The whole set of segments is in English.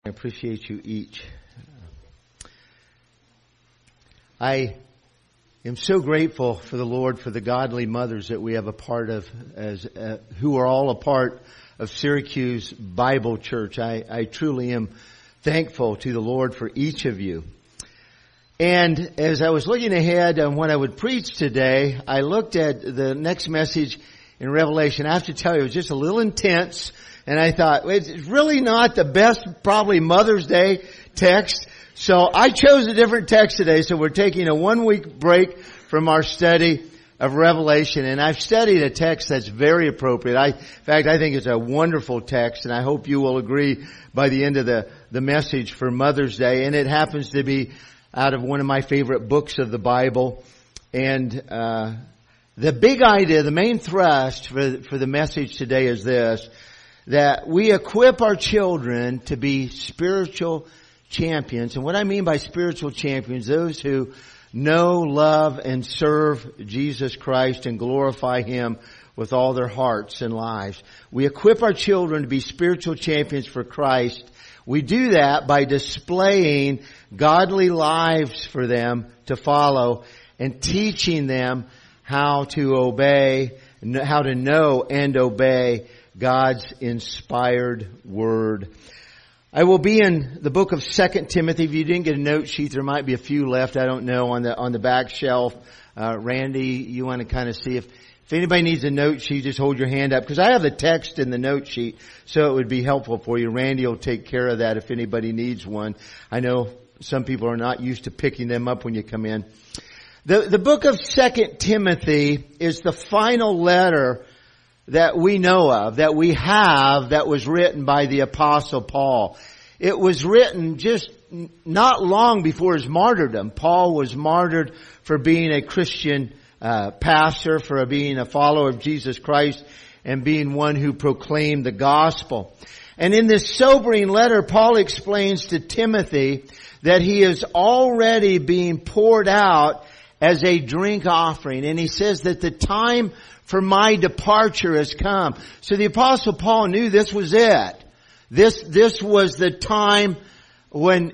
I appreciate you each. I am so grateful for the Lord for the godly mothers that we have a part of, who are all a part of Syracuse Bible Church. I truly am thankful to the Lord for each of you. And as I was looking ahead on what I would preach today, I looked at the next message in Revelation. I have to tell you, it was just a little intense. And I thought, it's really not the best, probably Mother's Day text. So I chose a different text today. So we're taking a 1-week break from our study of Revelation. And I've studied a text that's very appropriate. In fact, I think it's a wonderful text. And I hope you will agree by the end of the message for Mother's Day. And it happens to be out of one of my favorite books of the Bible. And the big idea, the main thrust for the message today is this: that we equip our children to be spiritual champions. And what I mean by spiritual champions, those who know, love, and serve Jesus Christ and glorify Him with all their hearts and lives. We equip our children to be spiritual champions for Christ. We do that by displaying godly lives for them to follow and teaching them how to obey, how to know and obey God's inspired Word. I will be in the book of 2 Timothy. If you didn't get a note sheet, there might be a few left. I don't know, on the back shelf. Randy, you want to kind of see if anybody needs a note sheet, just hold your hand up. Because I have the text in the note sheet, so it would be helpful for you. Randy will take care of that if anybody needs one. I know some people are not used to picking them up when you come in. The book of 2 Timothy is the final letter that we know of, that we have, that was written by the Apostle Paul. It was written just not long before his martyrdom. Paul was martyred for being a Christian pastor, for being a follower of Jesus Christ, and being one who proclaimed the gospel. And in this sobering letter, Paul explains to Timothy that he is already being poured out as a drink offering. And he says that the time for my departure has come. So the Apostle Paul knew this was it. This was the time when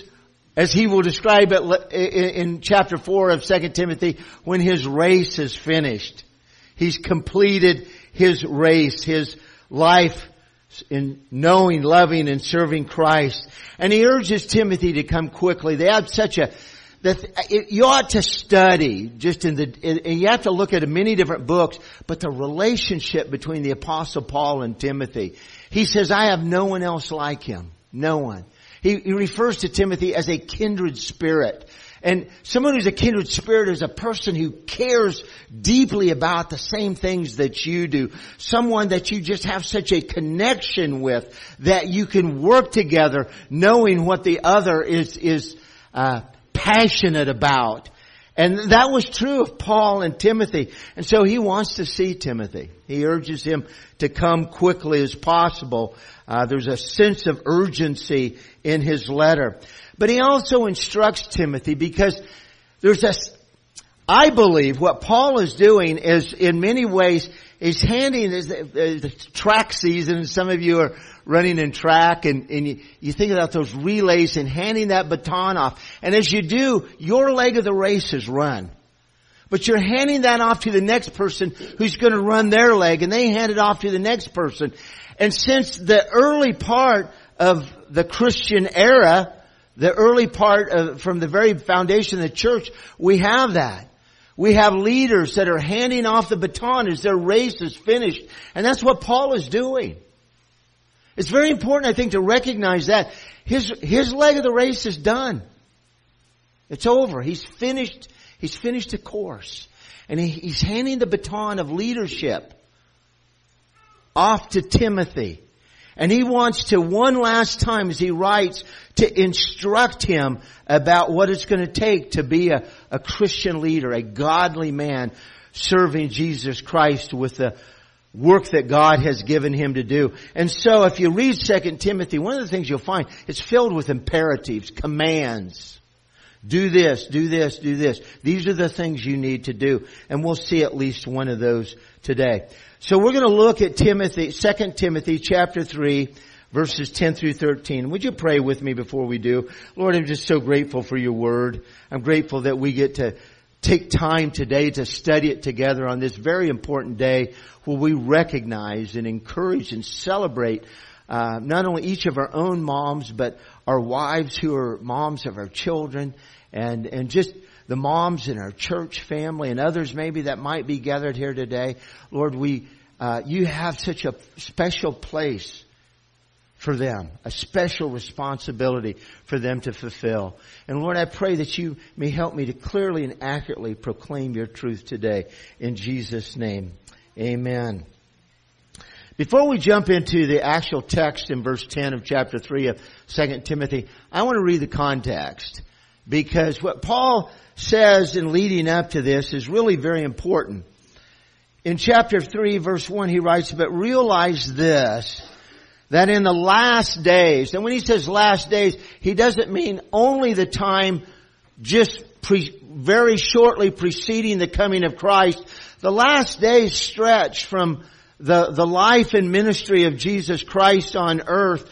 as he will describe it in chapter 4 of 2 Timothy, when his race is finished. He's completed his race, his life in knowing, loving, and serving Christ. And he urges Timothy to come quickly. They have you ought to study and you have to look at many different books, but the relationship between the Apostle Paul and Timothy. He says, I have no one else like him. No one. He refers to Timothy as a kindred spirit. And someone who's a kindred spirit is a person who cares deeply about the same things that you do. Someone that you just have such a connection with that you can work together knowing what the other is passionate about. And that was true of Paul and Timothy. And so he wants to see Timothy. He urges him to come quickly as possible. There's a sense of urgency in his letter. But he also instructs Timothy because I believe what Paul is doing is in many ways is handing the track season, and some of you are running in track and you think about those relays and handing that baton off. And as you do, your leg of the race is run. But you're handing that off to the next person who's going to run their leg, and they hand it off to the next person. And since the early part of the Christian era, the early part from the very foundation of the church, we have that. We have leaders that are handing off the baton as their race is finished. And that's what Paul is doing. It's very important, I think, to recognize that. His leg of the race is done. It's over. He's finished the course. And he's handing the baton of leadership off to Timothy. And he wants to, one last time as he writes, to instruct him about what it's going to take to be a Christian leader, a godly man serving Jesus Christ with the work that God has given him to do. And so if you read 2 Timothy, one of the things you'll find, it's filled with imperatives, commands. Do this, do this, do this. These are the things you need to do. And we'll see at least one of those today. So we're going to look at 2 Timothy chapter 3, verses 10 through 13. Would you pray with me before we do? Lord, I'm just so grateful for your word. I'm grateful that we get to take time today to study it together on this very important day where we recognize and encourage and celebrate not only each of our own moms, but our wives who are moms of our children, and just the moms in our church family and others maybe that might be gathered here today. Lord, you have such a special place for them, a special responsibility for them to fulfill. And Lord, I pray that you may help me to clearly and accurately proclaim your truth today. In Jesus' name, amen. Before we jump into the actual text in verse 10 of chapter 3 of 2 Timothy, I want to read the context, because what Paul says in leading up to this is really very important. In chapter 3, verse 1, he writes, "But realize this, that in the last days," and when he says last days, he doesn't mean only the time just very shortly preceding the coming of Christ. The last days stretch from the life and ministry of Jesus Christ on earth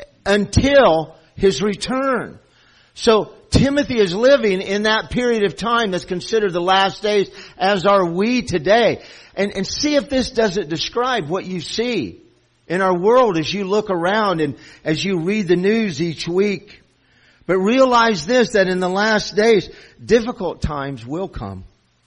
until His return. So Timothy is living in that period of time that's considered the last days, as are we today. And see if this doesn't describe what you see in our world as you look around and as you read the news each week. But realize this, that in the last days, difficult times will come.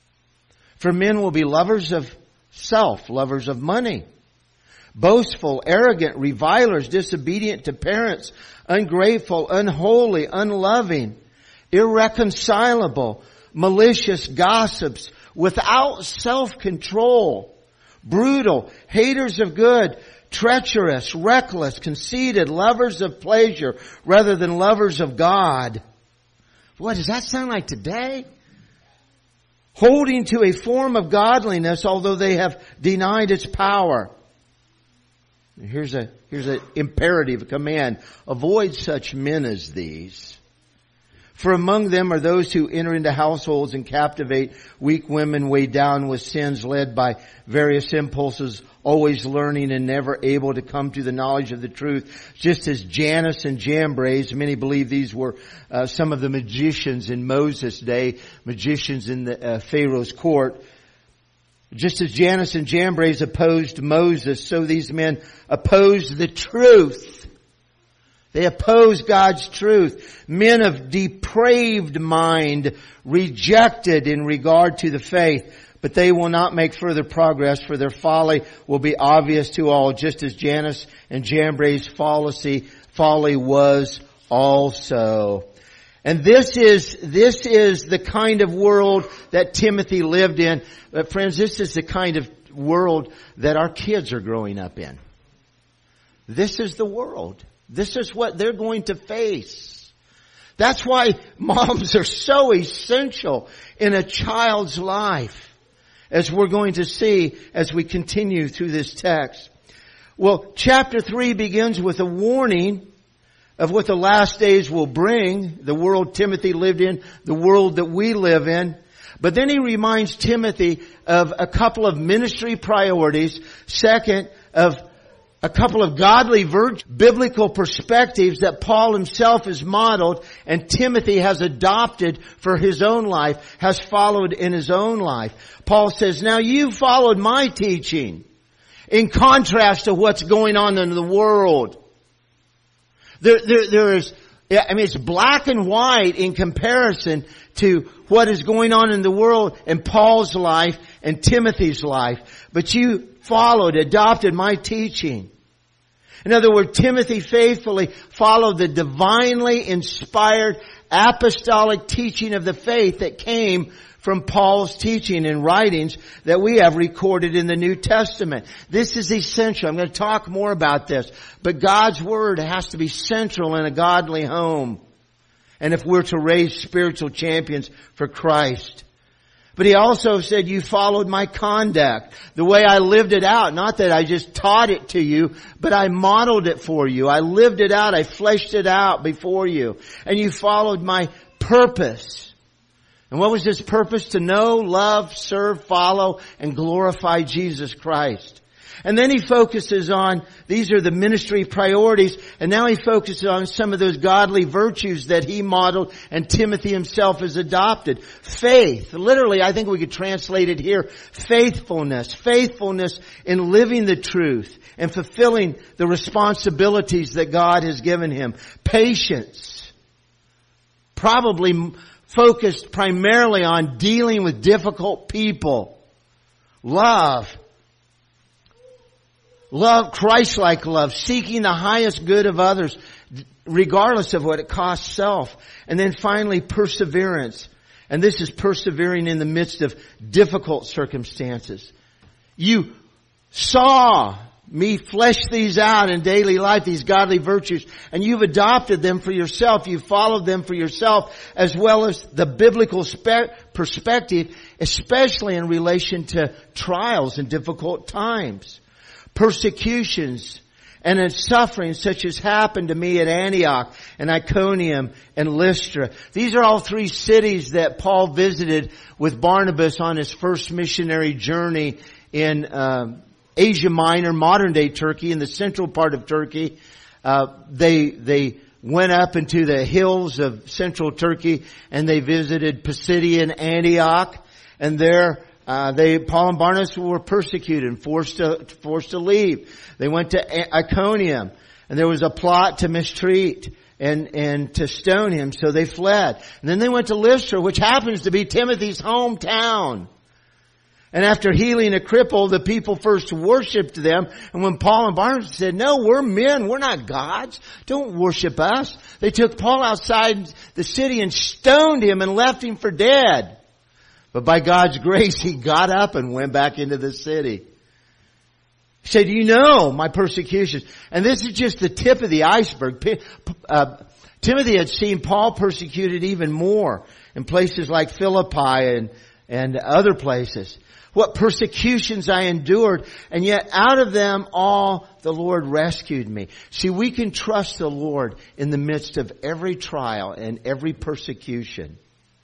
For men will be lovers of self, lovers of money, boastful, arrogant, revilers, disobedient to parents, ungrateful, unholy, unloving, irreconcilable, malicious, gossips, without self-control, brutal, haters of good, treacherous, reckless, conceited, lovers of pleasure rather than lovers of God. What does that sound like today? Holding to a form of godliness, although they have denied its power. Here's an imperative, a command. Avoid such men as these. For among them are those who enter into households and captivate weak women weighed down with sins, led by various impulses, always learning and never able to come to the knowledge of the truth. Just as Jannes and Jambres, many believe these were some of the magicians in Moses' day, magicians in the Pharaoh's court. Just as Jannes and Jambres opposed Moses, so these men opposed the truth. They oppose God's truth. Men of depraved mind, rejected in regard to the faith. But they will not make further progress, for their folly will be obvious to all, just as Jannes and Jambres' folly was also. And this is the kind of world that Timothy lived in. But friends, this is the kind of world that our kids are growing up in. This is the world. This is what they're going to face. That's why moms are so essential in a child's life, as we're going to see as we continue through this text. Well, chapter 3 begins with a warning of what the last days will bring, the world Timothy lived in, the world that we live in. But then he reminds Timothy of a couple of ministry priorities. Second, of a couple of godly biblical perspectives that Paul himself has modeled and Timothy has adopted for his own life, has followed in his own life. Paul says, now you followed my teaching in contrast to what's going on in the world. There is, it's black and white in comparison to what is going on in the world in Paul's life and Timothy's life. But you adopted my teaching. In other words, Timothy faithfully followed the divinely inspired apostolic teaching of the faith that came from Paul's teaching and writings that we have recorded in the New Testament. This is essential. I'm going to talk more about this. But God's Word has to be central in a godly home. And if we're to raise spiritual champions for Christ. But he also said, you followed my conduct, the way I lived it out. Not that I just taught it to you, but I modeled it for you. I lived it out. I fleshed it out before you. And you followed my purpose. And what was this purpose? To know, love, serve, follow, and glorify Jesus Christ. And then he focuses on, these are the ministry priorities, and now he focuses on some of those godly virtues that he modeled and Timothy himself has adopted. Faith. Literally, I think we could translate it here. Faithfulness. Faithfulness in living the truth and fulfilling the responsibilities that God has given him. Patience. Probably focused primarily on dealing with difficult people. Love. Love, Christ-like love, seeking the highest good of others, regardless of what it costs self. And then finally, perseverance. And this is persevering in the midst of difficult circumstances. You saw me flesh these out in daily life, these godly virtues, and you've adopted them for yourself. You've followed them for yourself, as well as the biblical perspective, especially in relation to trials and difficult times. Persecutions and in suffering such as happened to me at Antioch and Iconium and Lystra. These are all three cities that Paul visited with Barnabas on his first missionary journey in Asia Minor, modern day Turkey, in the central part of Turkey. They went up into the hills of central Turkey and they visited Pisidian Antioch, and there Paul and Barnabas were persecuted and forced to leave. They went to Iconium, and there was a plot to mistreat and to stone him, so they fled. And then they went to Lystra, which happens to be Timothy's hometown. And after healing a cripple, the people first worshipped them. And when Paul and Barnabas said, "No, we're men, we're not gods. Don't worship us," they took Paul outside the city and stoned him and left him for dead. But by God's grace, he got up and went back into the city. He said, "You know my persecutions." And this is just the tip of the iceberg. Timothy had seen Paul persecuted even more in places like Philippi and other places. What persecutions I endured, and yet out of them all the Lord rescued me. See, we can trust the Lord in the midst of every trial and every persecution.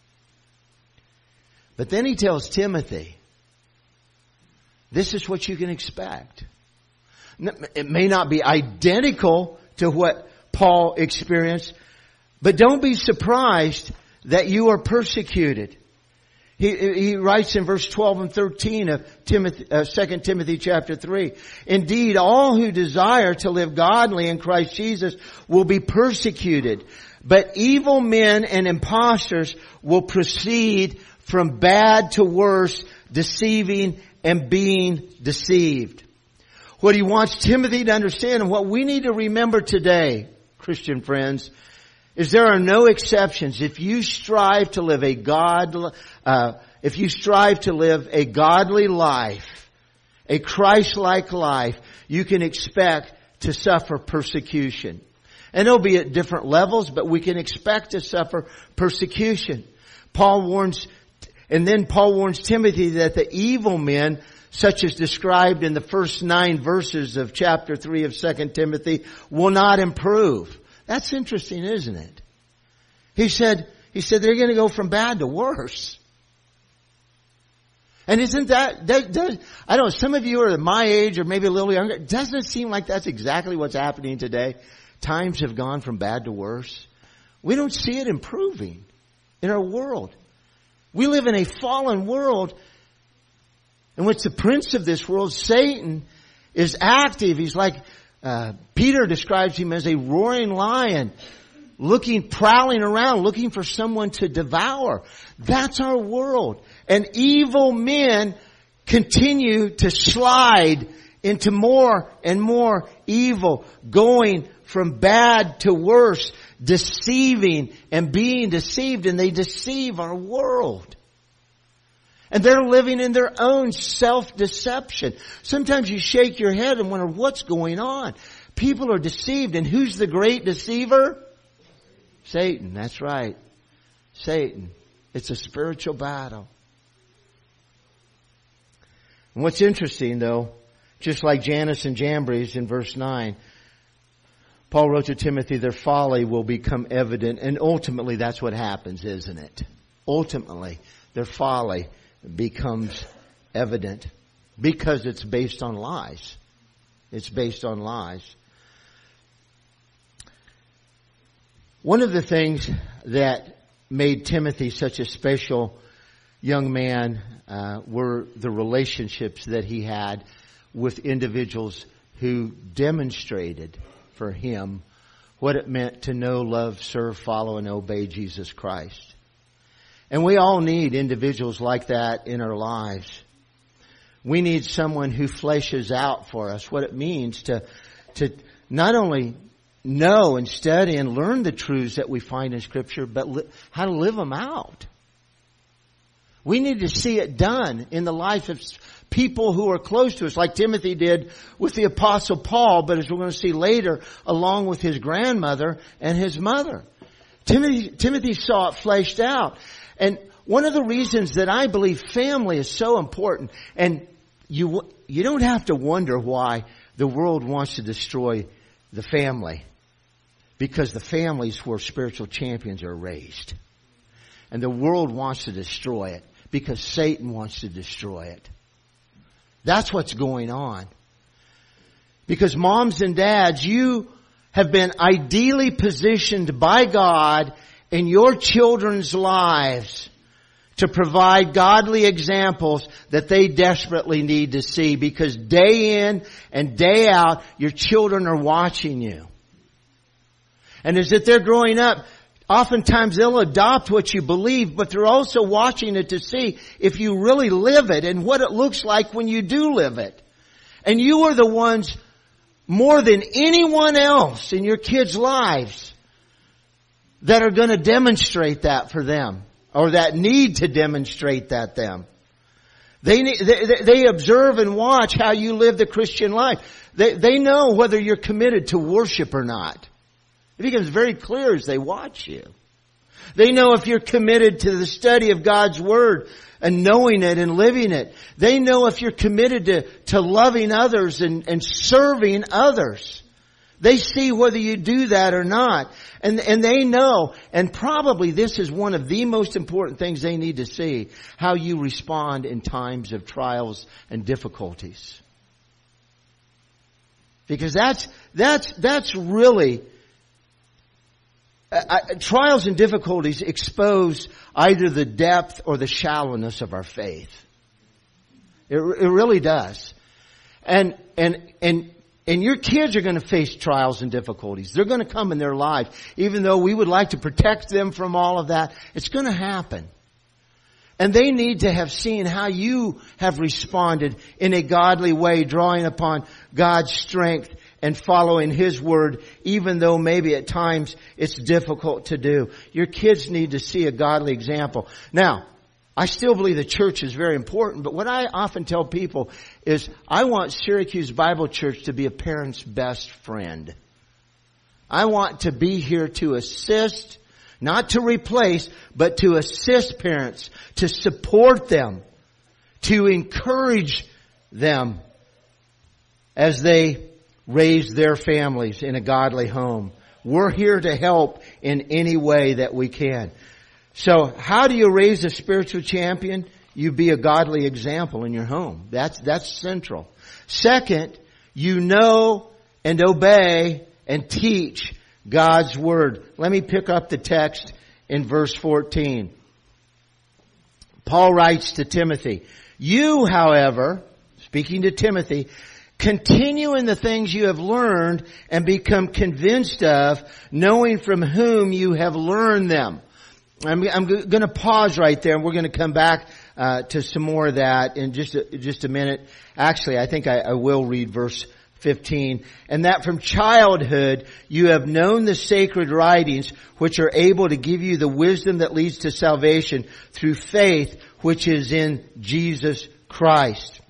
But then he tells Timothy, this is what you can expect. It may not be identical to what Paul experienced, but don't be surprised that you are persecuted. He writes in verse 12 and 13 of 2 Timothy chapter 3, "Indeed, all who desire to live godly in Christ Jesus will be persecuted, but evil men and impostors will proceed from bad to worse, deceiving and being deceived." What he wants Timothy to understand, and what we need to remember today, Christian friends, is there are no exceptions. If you strive to live a godly life, a Christ-like life, you can expect to suffer persecution. And it'll be at different levels, but we can expect to suffer persecution. Paul warns Timothy that the evil men, such as described in the first 9 verses of chapter 3 of 2 Timothy, will not improve. That's interesting, isn't it? He said they're going to go from bad to worse. And isn't that I don't know, some of you are my age or maybe a little younger. Doesn't it seem like that's exactly what's happening today? Times have gone from bad to worse. We don't see it improving in our world. We live in a fallen world in which the prince of this world, Satan, is active. He's like, Peter describes him as a roaring lion, prowling around, looking for someone to devour. That's our world. And evil men continue to slide into more and more evil, going from bad to worse, deceiving and being deceived, and they deceive our world. And they're living in their own self-deception. Sometimes you shake your head and wonder what's going on. People are deceived, and who's the great deceiver? Satan, that's right. Satan. It's a spiritual battle. And what's interesting though, just like Jannes and Jambres in verse 9, Paul wrote to Timothy, their folly will become evident, and ultimately that's what happens, isn't it? Ultimately, their folly becomes evident. because it's based on lies. It's based on lies. One of the things that made Timothy such a special young man were the relationships that he had with individuals who demonstrated for him what it meant to know, love, serve, follow, and obey Jesus Christ. And we all need individuals like that in our lives. We need someone who fleshes out for us what it means to not only know and study and learn the truths that we find in Scripture, but how to live them out. We need to see it done in the life of people who are close to us, like Timothy did with the Apostle Paul, but as we're going to see later, along with his grandmother and his mother. Timothy saw it fleshed out. And one of the reasons that I believe family is so important, and you don't have to wonder why the world wants to destroy the family, because the family is where spiritual champions are raised. And the world wants to destroy it because Satan wants to destroy it. That's what's going on. Because moms and dads, you have been ideally positioned by God in your children's lives to provide godly examples that they desperately need to see, because day in and day out, your children are watching you. And as if they're growing up, oftentimes they'll adopt what you believe, but they're also watching it to see if you really live it and what it looks like when you do live it. And you are the ones, more than anyone else in your kids' lives, that are going to demonstrate that for them, or that need to demonstrate that them. They observe and watch how you live the Christian life. They know whether you're committed to worship or not. It becomes very clear as they watch you. They know if you're committed to the study of God's Word and knowing it and living it. They know if you're committed to loving others and serving others. They see whether you do that or not. And they know, and probably this is one of the most important things they need to see, how you respond in times of trials and difficulties. Because that's really... trials and difficulties expose either the depth or the shallowness of our faith. It really does. And your kids are going to face trials and difficulties. They're going to come in their life. Even though we would like to protect them from all of that, it's going to happen. And they need to have seen how you have responded in a godly way, drawing upon God's strength and following His Word, even though maybe at times it's difficult to do. Your kids need to see a godly example. Now, I still believe the church is very important, but what I often tell people is I want Syracuse Bible Church to be a parent's best friend. I want to be here to assist, not to replace, but to assist parents, to support them, to encourage them as they raise their families in a godly home. We're here to help in any way that we can. So how do you raise a spiritual champion? You be a godly example in your home. That's central. Second, you know and obey and teach God's Word. Let me pick up the text in verse 14. Paul writes to Timothy, "You, however," speaking to Timothy, "continue in the things you have learned and become convinced of, knowing from whom you have learned them." I'm going to pause right there, and we're going to come back to some more of that in just a minute. Actually, I think I will read verse 15. "And that from childhood you have known the sacred writings, which are able to give you the wisdom that leads to salvation through faith, which is in Jesus Christ."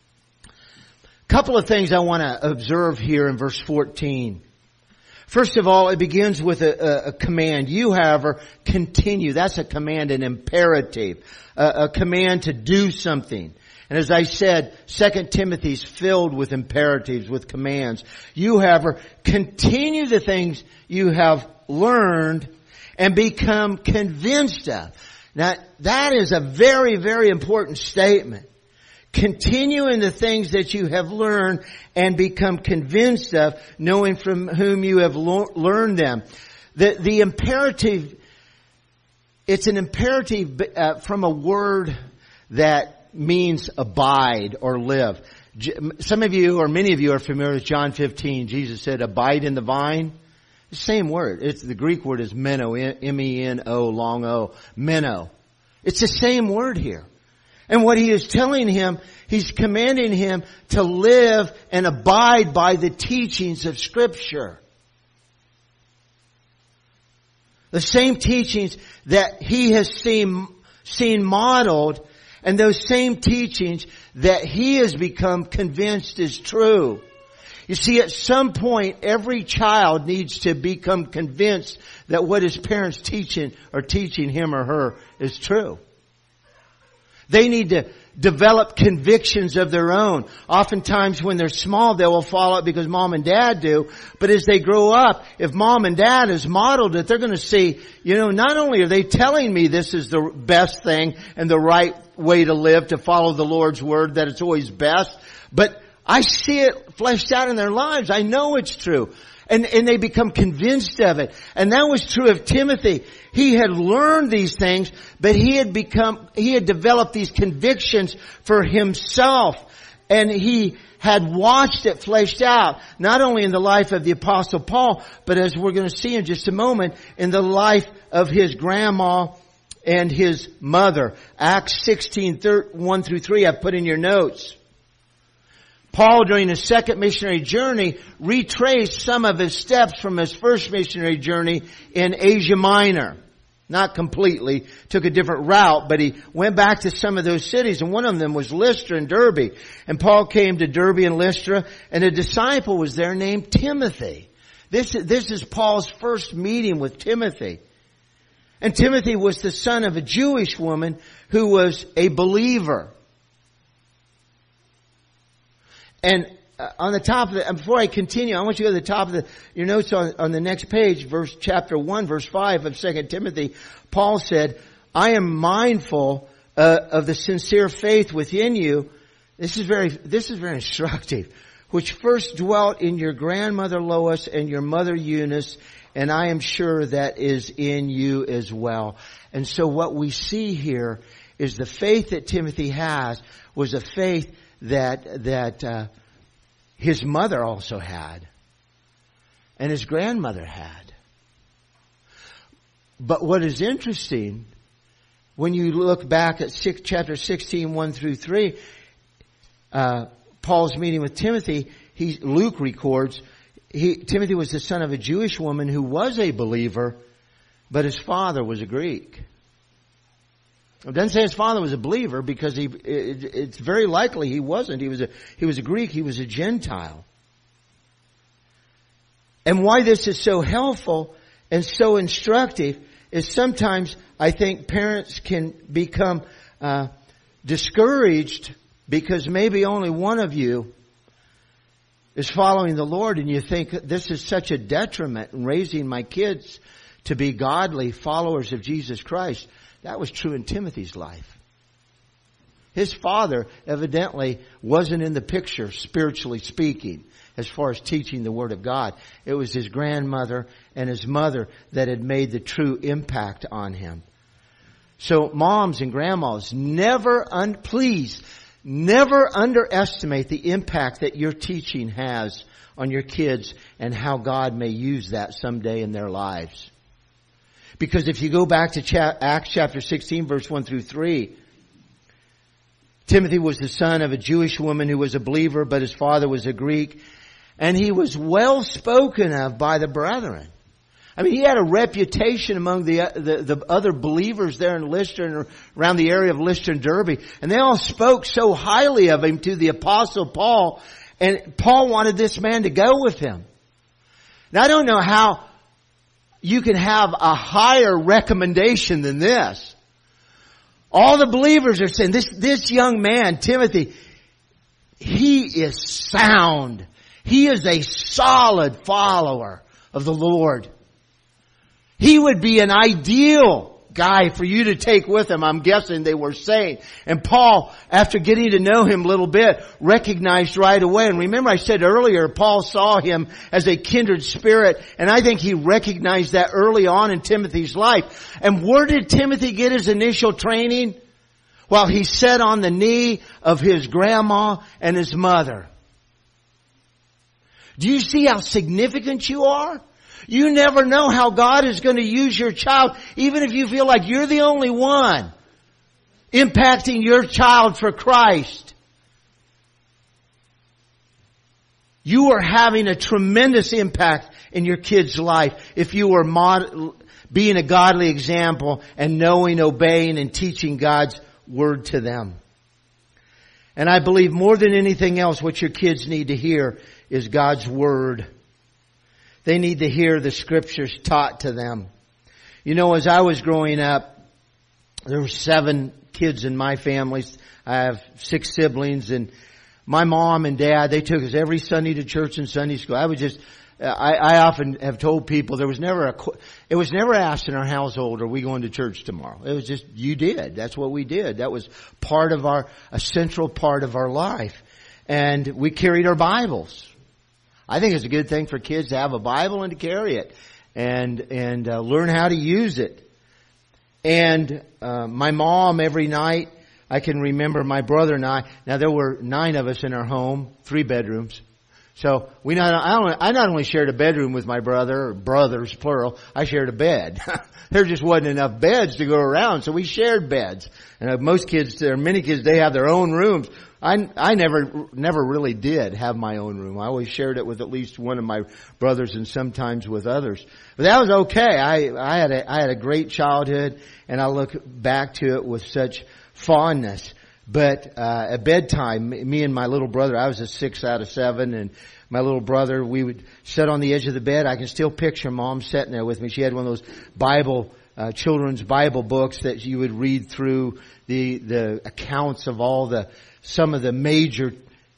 Couple of things I want to observe here in verse 14. First of all, it begins with a command. "You, however, continue." That's a command, an imperative, a command to do something. And as I said, 2 Timothy's filled with imperatives, with commands. "You, however, continue the things you have learned and become convinced of." Now, that is a very, very important statement. Continue in the things that you have learned and become convinced of, knowing from whom you have learned them. The imperative, it's an imperative from a word that means abide or live. Some of you, or many of you, are familiar with John 15. Jesus said, abide in the vine. The same word. It's the Greek word is meno, M-E-N-O, long O, meno. It's the same word here. And what he is telling him, he's commanding him to live and abide by the teachings of Scripture. The same teachings that he has seen modeled, and those same teachings that he has become convinced is true. You see, at some point, every child needs to become convinced that what his parents are teaching him or her is true. They need to develop convictions of their own. Oftentimes when they're small, they will follow it because mom and dad do. But as they grow up, if mom and dad has modeled it, they're going to see, not only are they telling me this is the best thing and the right way to live, to follow the Lord's word, that it's always best, but I see it fleshed out in their lives. I know it's true. And they become convinced of it. And that was true of Timothy. He had learned these things, but he had developed these convictions for himself. And he had watched it fleshed out, not only in the life of the Apostle Paul, but as we're going to see in just a moment, in the life of his grandma and his mother. Acts 16, 1 through 3, I've put in your notes. Paul, during his second missionary journey, retraced some of his steps from his first missionary journey in Asia Minor. Not completely, took a different route, but he went back to some of those cities, and one of them was Lystra and Derbe. And Paul came to Derbe and Lystra, and a disciple was there named Timothy. This is Paul's first meeting with Timothy. And Timothy was the son of a Jewish woman who was a believer. And on the top of it, before I continue, I want you to go to the top of your notes on the next page, chapter 1, verse 5 of 2 Timothy. Paul said, I am mindful of the sincere faith within you. This is very instructive. Which first dwelt in your grandmother Lois and your mother Eunice, and I am sure that is in you as well. And so what we see here is the faith that Timothy has was a faith that his mother also had, and his grandmother had. But what is interesting, when you look back at chapter 16, 1 through 3, Paul's meeting with Timothy, Luke records, Timothy was the son of a Jewish woman who was a believer, but his father was a Greek. It doesn't say his father was a believer because it's very likely he wasn't. He was a Greek. He was a Gentile. And why this is so helpful and so instructive is sometimes I think parents can become discouraged because maybe only one of you is following the Lord, and you think this is such a detriment in raising my kids to be godly followers of Jesus Christ. That was true in Timothy's life. His father evidently wasn't in the picture, spiritually speaking, as far as teaching the Word of God. It was his grandmother and his mother that had made the true impact on him. So moms and grandmas, please never underestimate the impact that your teaching has on your kids and how God may use that someday in their lives. Because if you go back to Acts chapter 16, verse 1 through 3, Timothy was the son of a Jewish woman who was a believer, but his father was a Greek. And he was well spoken of by the brethren. I mean, he had a reputation among the other believers there in Lystra and around the area of Lystra and Derbe. And they all spoke so highly of him to the Apostle Paul. And Paul wanted this man to go with him. Now, I don't know how you can have a higher recommendation than this. All the believers are saying, this young man, Timothy, he is sound. He is a solid follower of the Lord. He would be an ideal guy for you to take with him, I'm guessing they were saying. And Paul, after getting to know him a little bit, recognized right away. And remember I said earlier, Paul saw him as a kindred spirit. And I think he recognized that early on in Timothy's life. And where did Timothy get his initial training? Well, he sat on the knee of his grandma and his mother. Do you see how significant you are? You never know how God is going to use your child, even if you feel like you're the only one impacting your child for Christ. You are having a tremendous impact in your kid's life if you are being a godly example and knowing, obeying, and teaching God's Word to them. And I believe more than anything else, what your kids need to hear is God's Word. They need to hear the Scriptures taught to them. You know, as I was growing up, there were 7 kids in my family. I have 6 siblings, and my mom and dad, they took us every Sunday to church and Sunday school. I often have told people it was never asked in our household, are we going to church tomorrow? It was just, you did. That's what we did. That was a central part of our life. And we carried our Bibles. I think it's a good thing for kids to have a Bible and to carry it and learn how to use it. And my mom, every night, I can remember my brother and I. Now there were 9 of us in our home, 3 bedrooms. So I not only shared a bedroom with my brother, or brothers plural, I shared a bed. There just wasn't enough beds to go around, so we shared beds. And many kids, they have their own rooms. I never really did have my own room. I always shared it with at least one of my brothers and sometimes with others. But that was okay. I had a great childhood, and I look back to it with such fondness. But at bedtime, me and my little brother, I was a 6 out of 7, and my little brother, we would sit on the edge of the bed. I can still picture Mom sitting there with me. She had one of those children's Bible books that you would read through the accounts of some of the major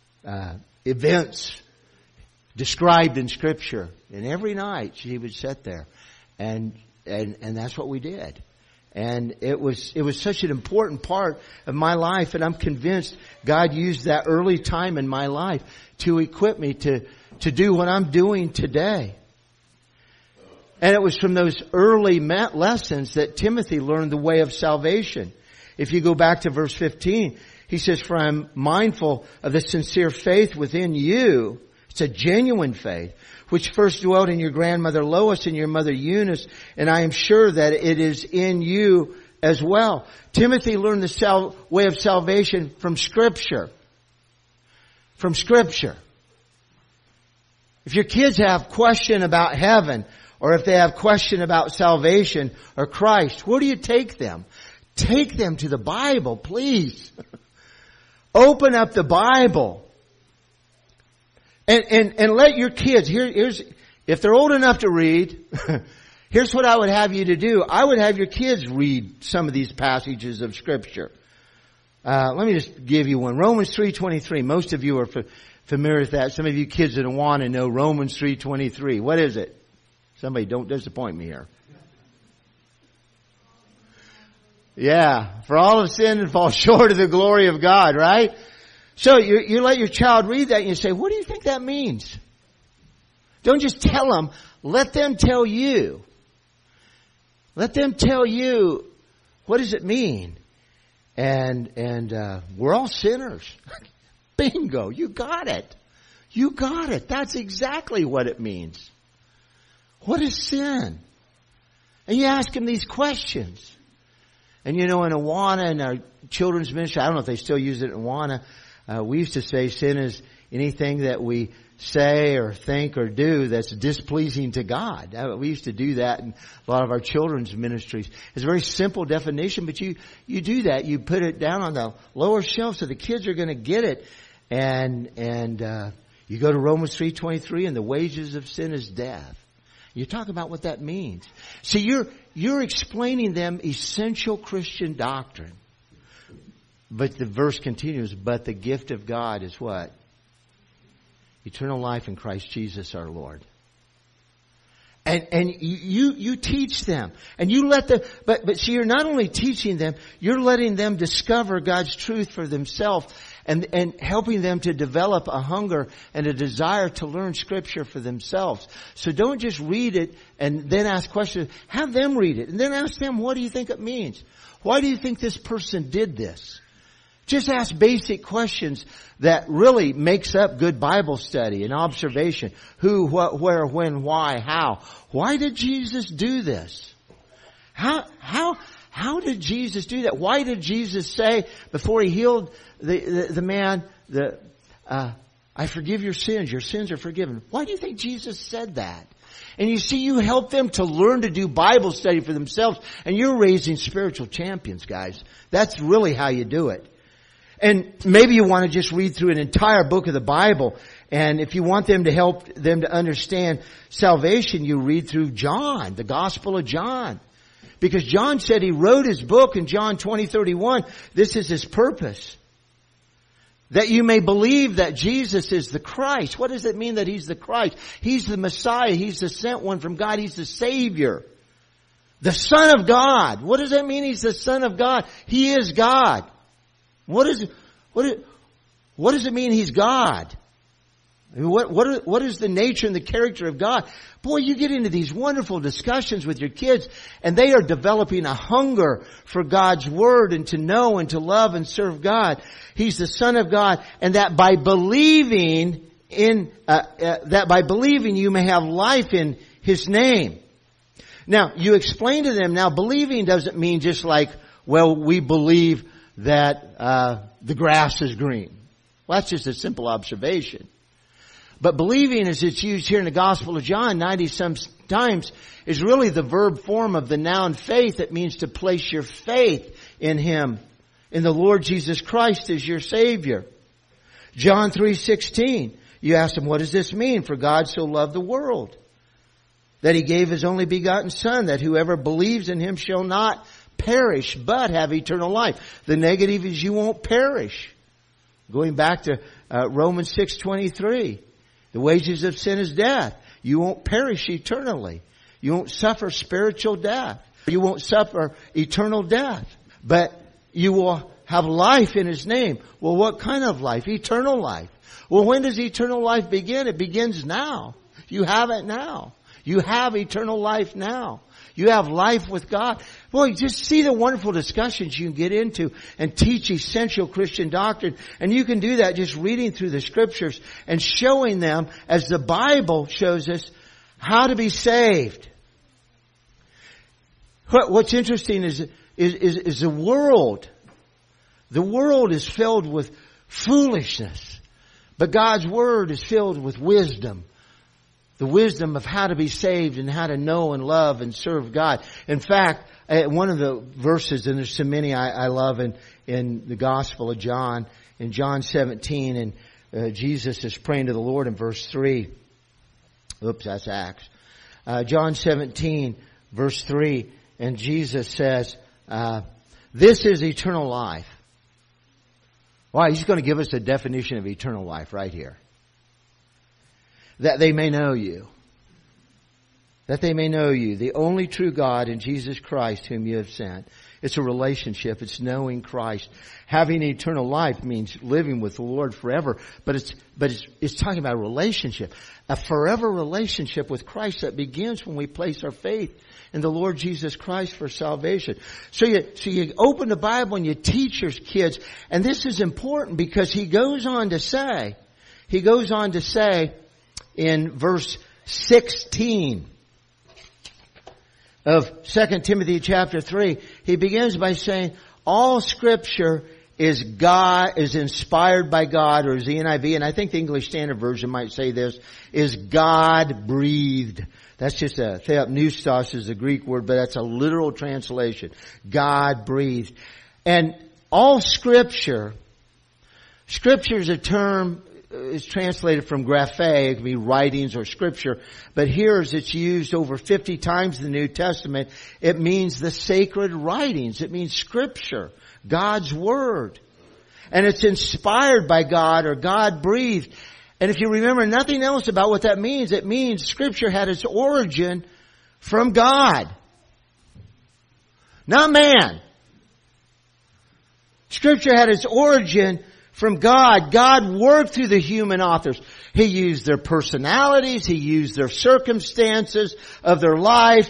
events described in Scripture. And every night she would sit there, and that's what we did. And it was such an important part of my life, and I'm convinced God used that early time in my life to equip me to do what I'm doing today. And it was from those early lessons that Timothy learned the way of salvation. If you go back to verse 15, he says, "For I'm mindful of the sincere faith within you." It's a genuine faith, which first dwelt in your grandmother Lois and your mother Eunice, and I am sure that it is in you as well. Timothy learned the way of salvation from Scripture. From Scripture. If your kids have question about heaven, or if they have question about salvation or Christ, where do you take them? Take them to the Bible, please. Open up the Bible. And let your kids, if they're old enough to read, here's what I would have you to do. I would have your kids read some of these passages of Scripture. Let me just give you one. Romans 3:23. Most of you are familiar with that. Some of you kids that want to know Romans 3:23. What is it? Somebody don't disappoint me here. Yeah. For all have sinned and fall short of the glory of God, right? So you let your child read that and you say, what do you think that means? Don't just tell them. Let them tell you. Let them tell you, what does it mean? And we're all sinners. Bingo. You got it. You got it. That's exactly what it means. What is sin? And you ask them these questions. And in Awana, in our children's ministry, I don't know if they still use it in Awana, we used to say sin is anything that we say or think or do that's displeasing to God. We used to do that in a lot of our children's ministries. It's a very simple definition, but you do that. You put it down on the lower shelf so the kids are going to get it. And you go to Romans 3:23, and the wages of sin is death. You talk about what that means. See, you're explaining them essential Christian doctrine. But the verse continues, but the gift of God is what? Eternal life in Christ Jesus our Lord. And you teach them. And you let them, but see, you're not only teaching them, you're letting them discover God's truth for themselves and helping them to develop a hunger and a desire to learn Scripture for themselves. So don't just read it and then ask questions. Have them read it and then ask them, what do you think it means? Why do you think this person did this? Just ask basic questions that really makes up good Bible study and observation. Who, what, where, when, why, how. Why did Jesus do this? How did Jesus do that? Why did Jesus say before he healed the man, I forgive your sins are forgiven? Why do you think Jesus said that? And you see, you help them to learn to do Bible study for themselves, and you're raising spiritual champions, guys. That's really how you do it. And maybe you want to just read through an entire book of the Bible. And if you want them to help them to understand salvation, you read through John, the Gospel of John. Because John said he wrote his book in John 20:31. This is his purpose. That you may believe that Jesus is the Christ. What does it mean that he's the Christ? He's the Messiah. He's the sent one from God. He's the Savior. The Son of God. What does that mean? He's the Son of God. He is God. What does it mean he's God? I mean, what is the nature and the character of God? Boy, you get into these wonderful discussions with your kids, and they are developing a hunger for God's Word and to know and to love and serve God. He's the Son of God, and that by believing you may have life in His name. Now, you explain to them, now believing doesn't mean just like, well, we believe that the grass is green. Well, that's just a simple observation. But believing, as it's used here in the Gospel of John 90-some times, is really the verb form of the noun faith. It means to place your faith in Him, in the Lord Jesus Christ as your Savior. John 3:16, you ask them, what does this mean? For God so loved the world, that He gave His only begotten Son, that whoever believes in Him shall not perish, but have eternal life. The negative is you won't perish. Going back to Romans 6:23. The wages of sin is death. You won't perish eternally. You won't suffer spiritual death. You won't suffer eternal death. But you will have life in His name. Well, what kind of life? Eternal life. Well, when does eternal life begin? It begins now. You have it now. You have eternal life now. You have life with God. Boy, just see the wonderful discussions you can get into and teach essential Christian doctrine. And you can do that just reading through the Scriptures and showing them, as the Bible shows us, how to be saved. What's interesting is the world. The world is filled with foolishness. But God's Word is filled with wisdom. The wisdom of how to be saved and how to know and love and serve God. In fact, one of the verses, and there's so many I love in the Gospel of John, in John 17, and Jesus is praying to the Lord in verse 3. Oops, that's Acts. John 17, verse 3, and Jesus says, this is eternal life. Well, He's going to give us a definition of eternal life right here. That they may know you. That they may know you, the only true God, and Jesus Christ whom you have sent. It's a relationship. It's knowing Christ. Having eternal life means living with the Lord forever. But it's talking about a relationship. A forever relationship with Christ that begins when we place our faith in the Lord Jesus Christ for salvation. So you open the Bible and you teach your kids. And this is important because He goes on to say, in verse 16 of 2 Timothy chapter 3, he begins by saying, all Scripture is inspired by God, or is the NIV, and I think the English Standard Version might say this, is God breathed. That's just theopneustos is the Greek word, but that's a literal translation. God breathed. And all Scripture is a term, is translated from graphe, it can be writings or scripture, but here as it's used over 50 times in the New Testament, it means the sacred writings. It means Scripture, God's Word. And it's inspired by God, or God breathed. And if you remember nothing else about what that means, it means Scripture had its origin from God. Not man. Scripture had its origin from God. God worked through the human authors. He used their personalities. He used their circumstances of their life.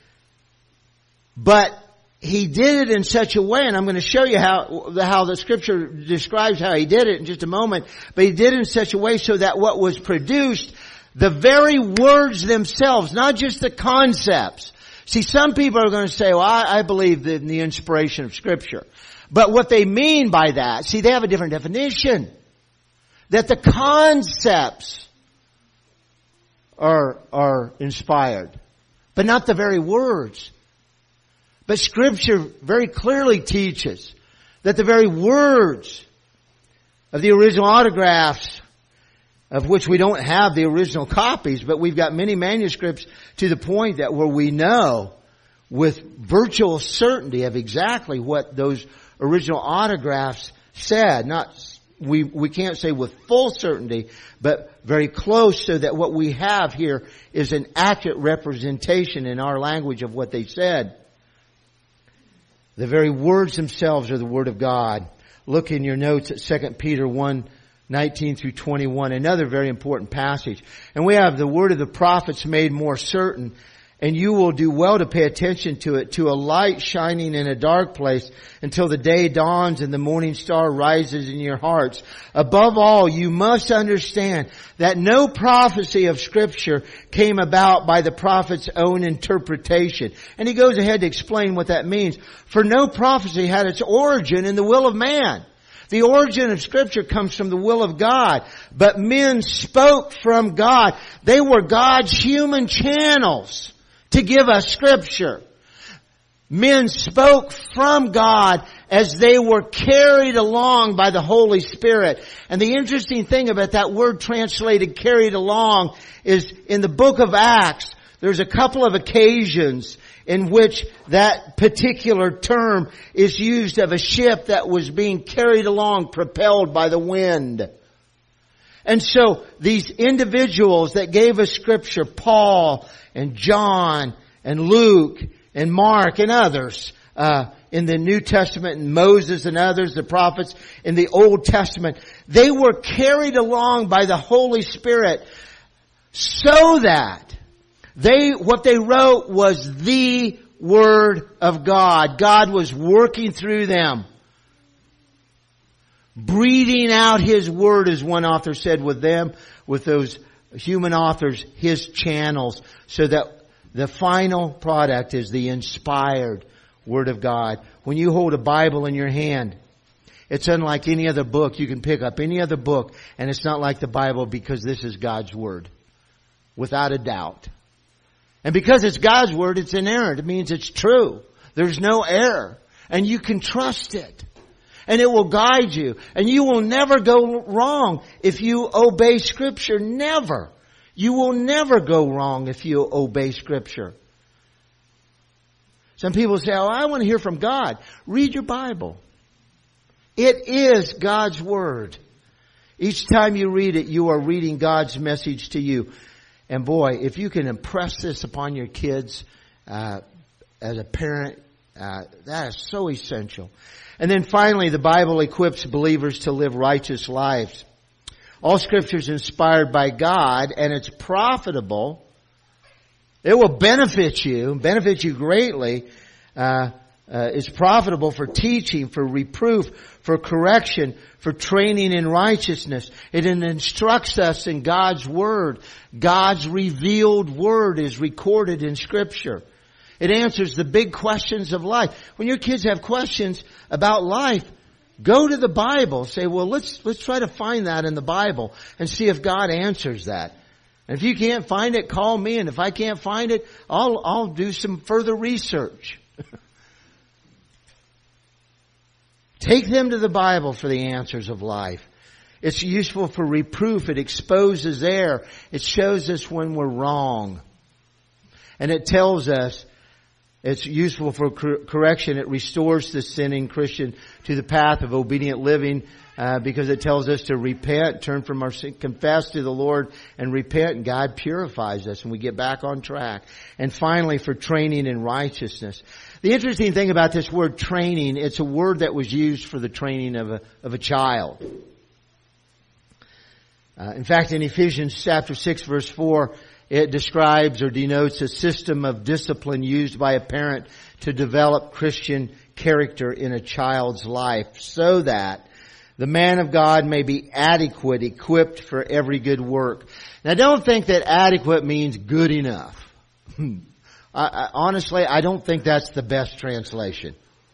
But He did it in such a way, and I'm going to show you how the Scripture describes how He did it in just a moment. But He did it in such a way so that what was produced, the very words themselves, not just the concepts. See, some people are going to say, well, I believe in the inspiration of Scripture. But what they mean by that, see, they have a different definition. That the concepts are inspired, but not the very words. But Scripture very clearly teaches that the very words of the original autographs, of which we don't have the original copies, but we've got many manuscripts to the point that where we know with virtual certainty of exactly what those original autographs said. We can't say with full certainty, but very close, so that what we have here is an accurate representation in our language of what they said. The very words themselves are the Word of God. Look in your notes at 2 Peter 1:19 through 21, another very important passage. And we have the word of the prophets made more certain, and you will do well to pay attention to it, to a light shining in a dark place until the day dawns and the morning star rises in your hearts. Above all, you must understand that no prophecy of Scripture came about by the prophet's own interpretation. And he goes ahead to explain what that means. For no prophecy had its origin in the will of man. The origin of Scripture comes from the will of God. But men spoke from God. They were God's human channels to give us Scripture. Men spoke from God as they were carried along by the Holy Spirit. And the interesting thing about that word translated carried along is in the book of Acts, there's a couple of occasions in which that particular term is used of a ship that was being carried along, propelled by the wind. And so these individuals that gave us Scripture, Paul and John and Luke and Mark and others in the New Testament, and Moses and others, the prophets in the Old Testament, they were carried along by the Holy Spirit so that what they wrote was the Word of God. God was working through them, breathing out His Word, as one author said, with them, with those human authors, His channels, so that the final product is the inspired Word of God. When you hold a Bible in your hand, it's unlike any other book. You can pick up any other book, and it's not like the Bible, because this is God's Word, without a doubt. And because it's God's Word, it's inerrant. It means it's true. There's no error. And you can trust it. And it will guide you. And you will never go wrong if you obey Scripture. Never. You will never go wrong if you obey Scripture. Some people say, oh, I want to hear from God. Read your Bible. It is God's Word. Each time you read it, you are reading God's message to you. And boy, if you can impress this upon your kids as a parent, that is so essential. And then finally, the Bible equips believers to live righteous lives. All Scripture is inspired by God, and it's profitable. It will benefit you greatly. It's profitable for teaching, for reproof, for correction, for training in righteousness. It instructs us in God's Word. God's revealed Word is recorded in Scripture. It answers the big questions of life. When your kids have questions about life, go to the Bible. Say, well, let's try to find that in the Bible and see if God answers that. And if you can't find it, call me. And if I can't find it, I'll do some further research. Take them to the Bible for the answers of life. It's useful for reproof. It exposes error. It shows us when we're wrong. And it tells us It's useful for correction. It restores the sinning Christian to the path of obedient living, because it tells us to repent, turn from our sin, confess to the Lord and repent, and God purifies us and we get back on track. And finally, for training in righteousness. The interesting thing about this word training, it's a word that was used for the training of a child. In fact, in Ephesians chapter 6 verse 4, it describes or denotes a system of discipline used by a parent to develop Christian character in a child's life so that the man of God may be adequate, equipped for every good work. Now don't think that adequate means good enough. Honestly, I don't think that's the best translation.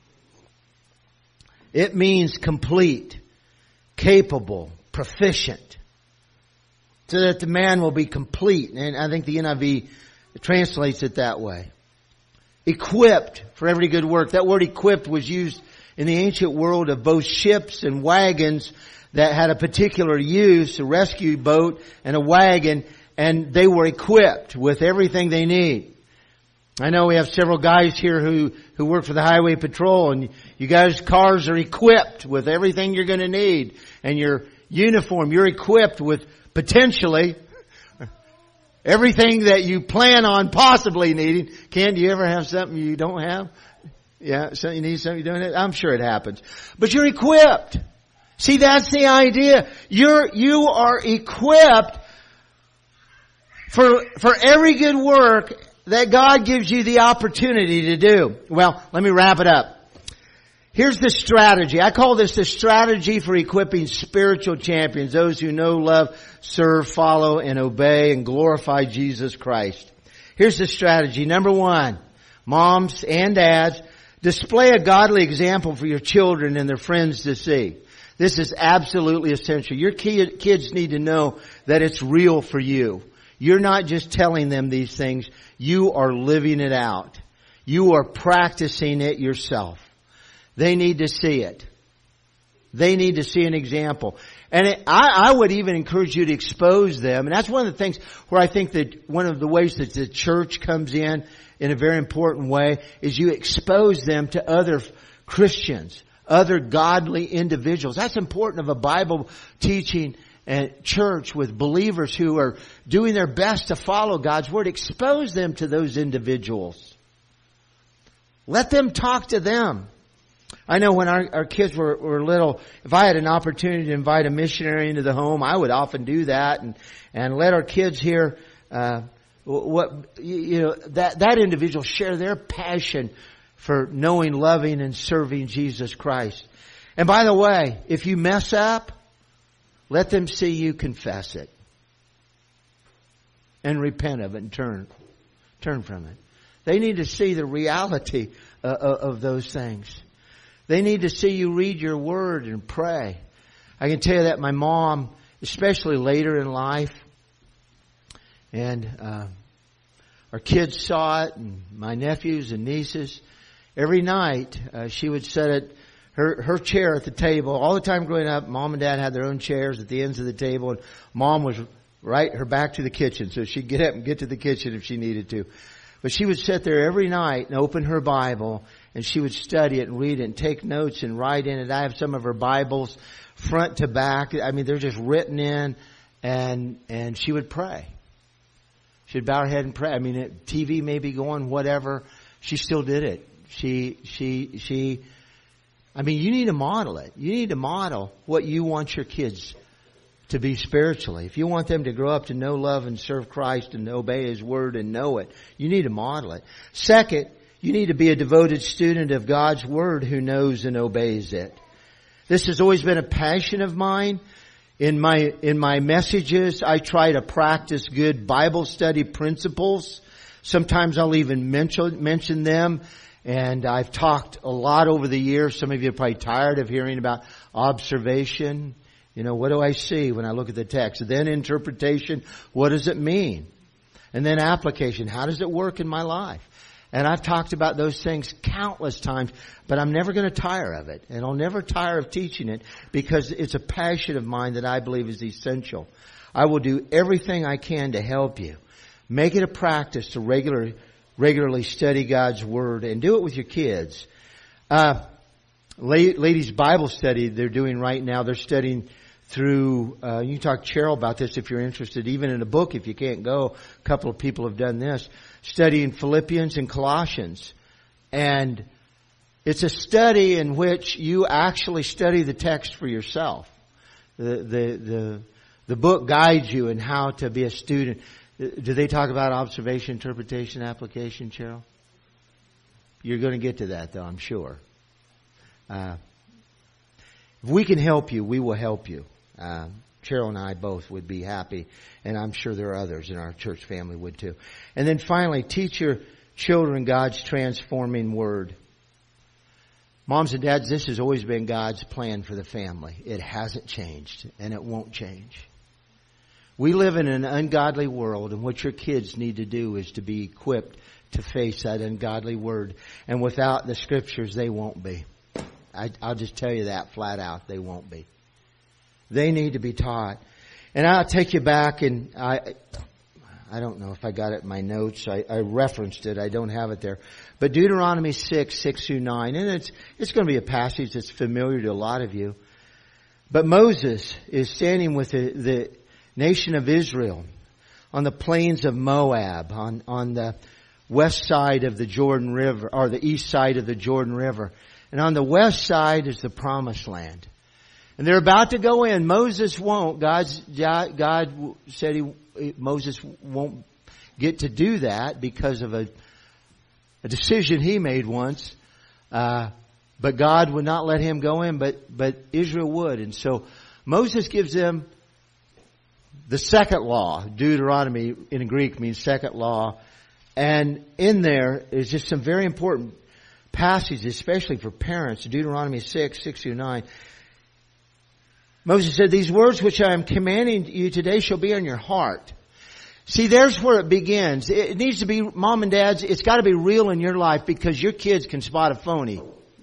It means complete, capable, proficient. So that the man will be complete. And I think the NIV translates it that way. Equipped for every good work. That word equipped was used in the ancient world of both ships and wagons that had a particular use, a rescue boat and a wagon, and they were equipped with everything they need. I know we have several guys here who work for the highway patrol, and you guys' cars are equipped with everything you're going to need. And your uniform, you're equipped with potentially everything that you plan on possibly needing. Ken, do you ever have something you don't have? Yeah, so you need something you don't have? I'm sure it happens. But you're equipped. See, that's the idea. You are equipped for every good work that God gives you the opportunity to do. Well, let me wrap it up. Here's the strategy. I call this the strategy for equipping spiritual champions, those who know, love, serve, follow, and obey and glorify Jesus Christ. Here's the strategy. Number one, moms and dads, display a godly example for your children and their friends to see. This is absolutely essential. Your kids need to know that it's real for you. You're not just telling them these things. You are living it out. You are practicing it yourself. They need to see it. They need to see an example. And I would even encourage you to expose them. And that's one of the things where I think that one of the ways that the church comes in a very important way is you expose them to other Christians, other godly individuals. That's important of a Bible teaching church with believers who are doing their best to follow God's Word. Expose them to those individuals. Let them talk to them. I know when our kids were little, if I had an opportunity to invite a missionary into the home, I would often do that and let our kids hear that individual share their passion for knowing, loving, and serving Jesus Christ. And by the way, if you mess up, let them see you confess it and repent of it and turn from it. They need to see the reality of those things. They need to see you read your word and pray. I can tell you that my mom, especially later in life, and our kids saw it, and my nephews and nieces, every night she would set it, her chair at the table. All the time growing up, Mom and Dad had their own chairs at the ends of the table, and Mom was her back to the kitchen, so she'd get up and get to the kitchen if she needed to. But she would sit there every night and open her Bible, and she would study it and read it and take notes and write in it. I have some of her Bibles front to back. I mean, they're just written in, and she would pray. She'd bow her head and pray. I mean, TV may be going, whatever. She still did it. I mean, you need to model it. You need to model what you want your kids to be spiritually. If you want them to grow up to know, love, and serve Christ and obey His Word and know it, you need to model it. Second, you need to be a devoted student of God's Word who knows and obeys it. This has always been a passion of mine. In my messages, I try to practice good Bible study principles. Sometimes I'll even mention them. And I've talked a lot over the years. Some of you are probably tired of hearing about observation. You know, what do I see when I look at the text? And then interpretation, what does it mean? And then application, how does it work in my life? And I've talked about those things countless times, but I'm never going to tire of it. And I'll never tire of teaching it because it's a passion of mine that I believe is essential. I will do everything I can to help you. Make it a practice to regularly regularly study God's Word, and do it with your kids. Ladies Bible study they're doing right now. They're studying through, you can talk to Cheryl about this if you're interested, even in a book if you can't go. A couple of people have done this. Studying Philippians and Colossians. And it's a study in which you actually study the text for yourself. The book guides you in how to be a student. Do they talk about observation, interpretation, application, Cheryl? You're going to get to that though, I'm sure. If we can help you, we will help you. Cheryl and I both would be happy, and I'm sure there are others in our church family would too. And then finally, teach your children God's transforming Word. Moms and dads, this has always been God's plan for the family. It hasn't changed, and it won't change. We live in an ungodly world, and what your kids need to do is to be equipped to face that ungodly word. And without the Scriptures, they won't be. I'll just tell you that flat out. They won't be. They need to be taught. And I'll take you back, and I don't know if I got it in my notes. I referenced it. I don't have it there. But Deuteronomy 6:6-9. And it's going to be a passage that's familiar to a lot of you. But Moses is standing with the nation of Israel on the plains of Moab, on the west side of the Jordan River, or the east side of the Jordan River. And on the west side is the Promised Land. And they're about to go in. Moses won't. God said Moses won't get to do that because of a decision he made once. But God would not let him go in, but Israel would. And so Moses gives them the second law. Deuteronomy in Greek means second law. And in there is just some very important passages, especially for parents. Deuteronomy 6:6-9. Moses said, "These words which I am commanding you today shall be on your heart." See, there's where it begins. It needs to be, mom and dads, it's got to be real in your life because your kids can spot a phony.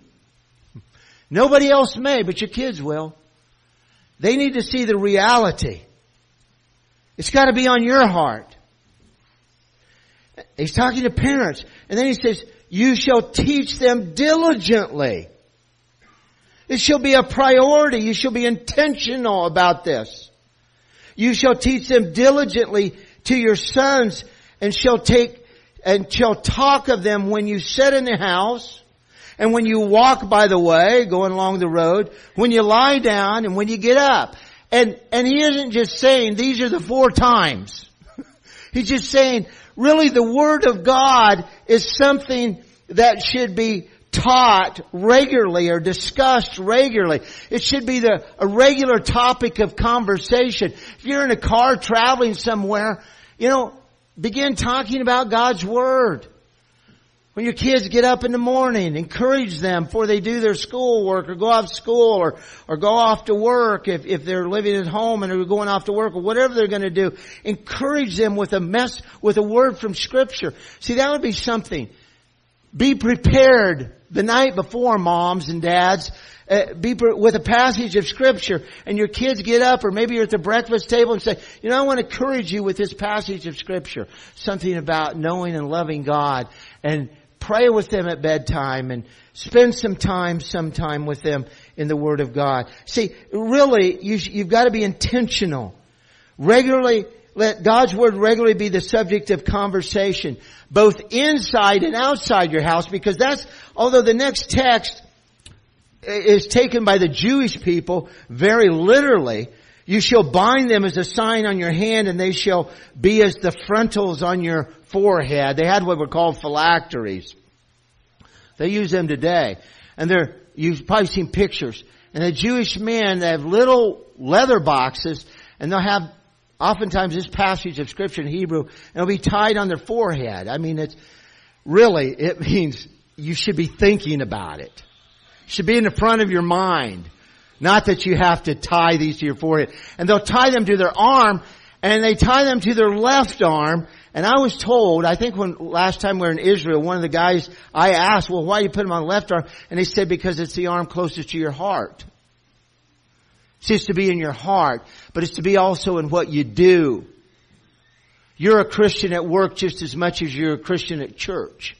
Nobody else may, but your kids will. They need to see the reality. It's got to be on your heart. He's talking to parents. And then he says, you shall teach them diligently. It shall be a priority. You shall be intentional about this. You shall teach them diligently to your sons and shall talk of them when you sit in the house and when you walk by the way, going along the road, when you lie down and when you get up. And he isn't just saying these are the 4 times. He's just saying really the Word of God is something that should be taught regularly or discussed regularly. It should be a regular topic of conversation. If you're in a car traveling somewhere, begin talking about God's Word. When your kids get up in the morning, encourage them before they do their schoolwork or go off to school or go off to work if they're living at home and are going off to work or whatever they're going to do. Encourage them with a word from Scripture. See, that would be something. Be prepared the night before, moms and dads, with a passage of Scripture, and your kids get up, or maybe you're at the breakfast table and say, I want to encourage you with this passage of Scripture. Something about knowing and loving God, and pray with them at bedtime, and spend some time with them in the Word of God. See, really, you've got to be intentional. Regularly, let God's Word regularly be the subject of conversation, both inside and outside your house, because although the next text is taken by the Jewish people very literally, you shall bind them as a sign on your hand, and they shall be as the frontals on your forehead. They had what were called phylacteries. They use them today. And you've probably seen pictures. And the Jewish men, they have little leather boxes, and they'll have oftentimes this passage of Scripture in Hebrew, and it'll be tied on their forehead. I mean, it means you should be thinking about it. It should be in the front of your mind. Not that you have to tie these to your forehead. And they'll tie them to their arm, and they tie them to their left arm. And I was told, I think last time we were in Israel, one of the guys, I asked, well, why do you put them on the left arm? And they said, because it's the arm closest to your heart. It's just to be in your heart, but it's to be also in what you do. you're a Christian at work just as much as you're a Christian at church.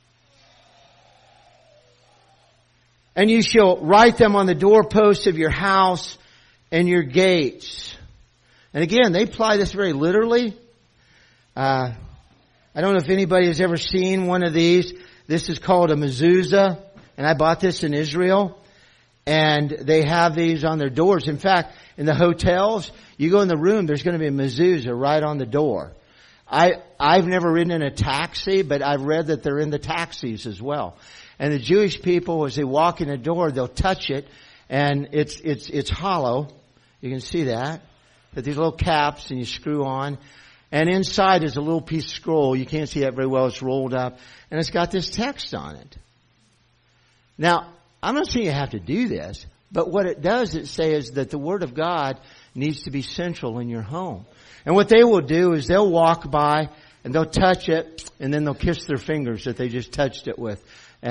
And you shall write them on the doorposts of your house and your gates. And again, they apply this very literally. I don't know if anybody has ever seen one of these. This is called a mezuzah, and I bought this in Israel. And they have these on their doors. In fact, in the hotels, you go in the room, there's going to be a mezuzah right on the door. I've never ridden in a taxi, but I've read that they're in the taxis as well. And the Jewish people, as they walk in the door, they'll touch it, and it's hollow. You can see that. But these little caps, and you screw on. And inside is a little piece of scroll. You can't see that very well. It's rolled up. And it's got this text on it. Now, I'm not saying you have to do this, but what it does, it says that the Word of God needs to be central in your home. And what they will do is they'll walk by and they'll touch it, and then they'll kiss their fingers that they just touched it with.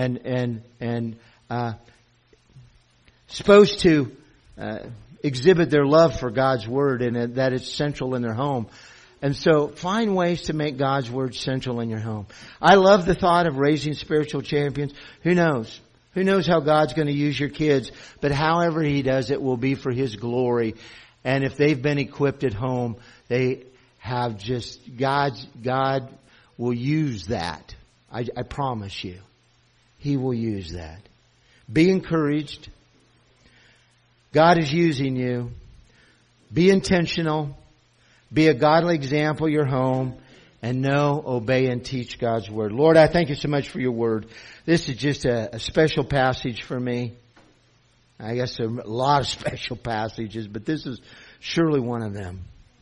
Supposed to exhibit their love for God's Word and that it's central in their home. And so find ways to make God's Word central in your home. I love the thought of raising spiritual champions. Who knows? Who knows how God's going to use your kids? But however He does it will be for His glory. And if they've been equipped at home, they have just, God will use that. I promise you. He will use that. Be encouraged. God is using you. Be intentional. Be a godly example in your home. And know, obey, and teach God's Word. Lord, I thank you so much for your Word. This is just a special passage for me. I guess there are a lot of special passages, but this is surely one of them.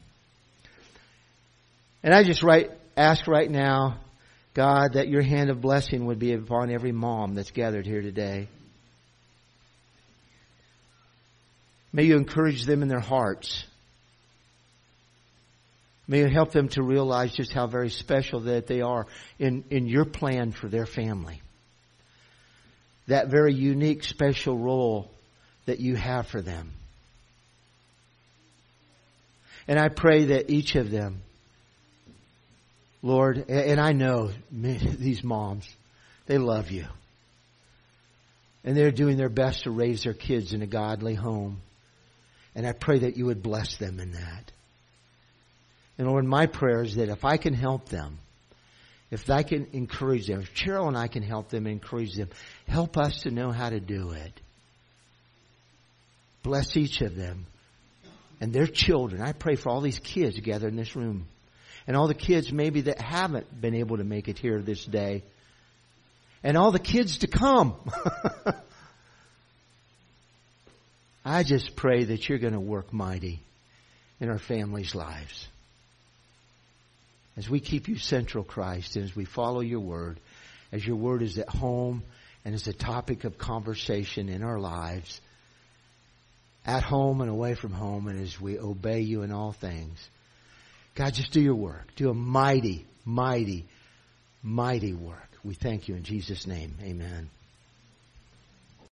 And I just ask right now, God, that your hand of blessing would be upon every mom that's gathered here today. May you encourage them in their hearts. May you help them to realize just how very special that they are in your plan for their family. That very unique, special role that you have for them. And I pray that each of them, Lord, and I know these moms, they love you. And they're doing their best to raise their kids in a godly home. And I pray that you would bless them in that. And Lord, my prayer is that if I can help them, if I can encourage them, if Cheryl and I can help them, encourage them, help us to know how to do it. Bless each of them and their children. I pray for all these kids gathered in this room. And all the kids maybe that haven't been able to make it here this day. And all the kids to come. I just pray that you're going to work mighty in our families' lives. As we keep you central, Christ, and as we follow your Word, as your Word is at home and is a topic of conversation in our lives, at home and away from home, and as we obey you in all things. God, just do your work. Do a mighty, mighty, mighty work. We thank you in Jesus' name. Amen.